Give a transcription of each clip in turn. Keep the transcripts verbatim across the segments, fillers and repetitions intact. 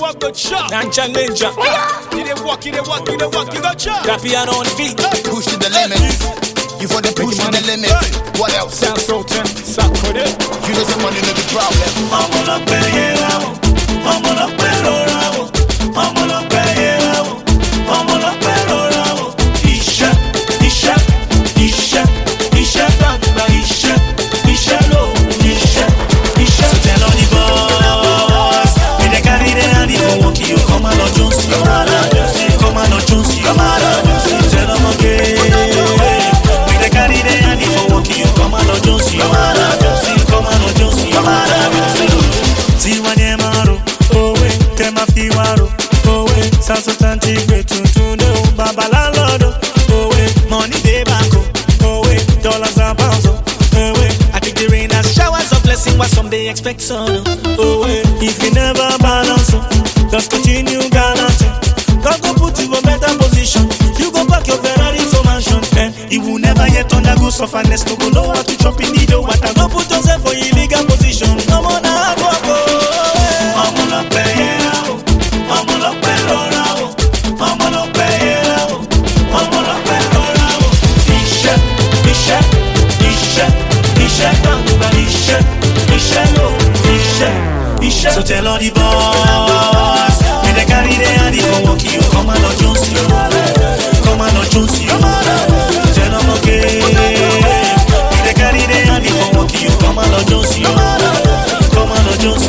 walk, go chop. Ninja ninja. You dey walk, you dey walk, you dey walk, you go chop. That piano on the beat. Push to the limit. You for the push to the limit. What else? Sound so ten, suck for it. You know some money no be problem. Ọmọ lọ pẹ́ yẹra o, ọmọ lọ pẹ́ rọra o, ọmọ lọ pẹ́ yẹra o, ọmọ lọ pẹ́ rọra o. Iṣẹ́, iṣẹ́, iṣẹ́, iṣẹ́ gbàgbà iṣẹ́, iṣẹ́ ló iṣẹ́, iṣẹ́. So tell all the boys, we dey carry the hand for work you come and lọ Jones, come and lọ Jones, come and lọ Jones, come and lọ Jones. Tell them again, we dey carry the hand for work you come and lọ Jones, come and lọ Jones, come and lọ Jones, come and lọ Jones. Tiwa ni maro, owe, tema fiwaro, owe, sanso tanti gbe tuntun de o, baba landlord, owe, money dey back o, owe, dollars and pounds o, owe. I think the rain has showers of blessing, while some they expect sun, owe. If you never balance, just continue gallantly. God go put you in a better position. You go back your Ferrari to mansion, and you will never yet undergo sufferness. No go know how to chop in the dough. What I go put yourself for illegal position. No more na go go. Ọmọ lọ pẹ́ yẹra o, ọmọ lọ pẹ́ rọra o, ọmọ lọ pẹ́ yẹra o, ọmọ lọ pẹ́ rọra o. Iṣẹ́, iṣẹ́, iṣẹ́, iṣẹ́ gbàgbà iṣẹ́, iṣẹ́ ló iṣẹ́, iṣẹ́. So tell all the boys, we dey carry the hand for work you come and lọ Jones, come and lọ Jones. Tell them okay, we dey carry the hand for work you come and lọ Jones, come and lọ Jones.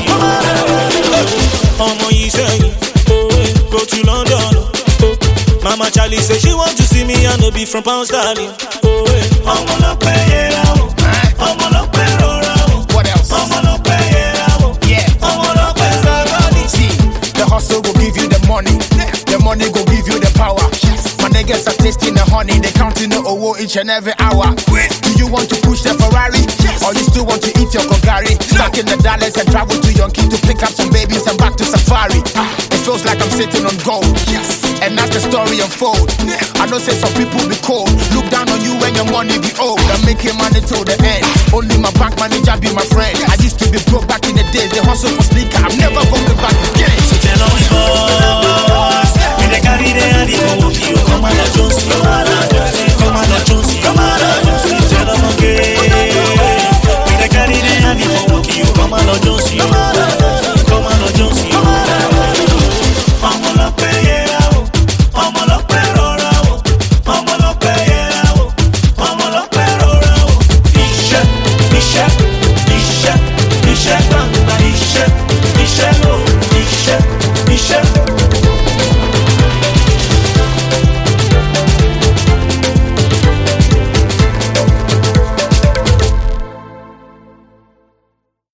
Ọmọ yìí sẹ́yìn, go to London. Mama Charlie say she want to see me and no be from Pound Sterling. Ọmọ lọ pẹ́ yẹra o, ọmọ lọ pẹ́ rọra o. What else? Ọmọ lọ pẹ́ yẹra o, ọmọ lọ pẹ́ sàrọ́ọ̀dì. See, the hustle go give you the money. The money go give you the power. My niggas are tasting the honey. They counting the owo each and every hour. Do you want to push the Ferrari? Or you still want to eat your Kogari? Stuck in the dollars and travel to Yonki to pick up some babies and back to Safari. It feels like I'm sitting on gold. And that's the story unfold. I know say some people be cold. Look down on you when your money be old. I'm making money till the end. Only my bank manager be my friend. I used to be broke back in the days. They hustle for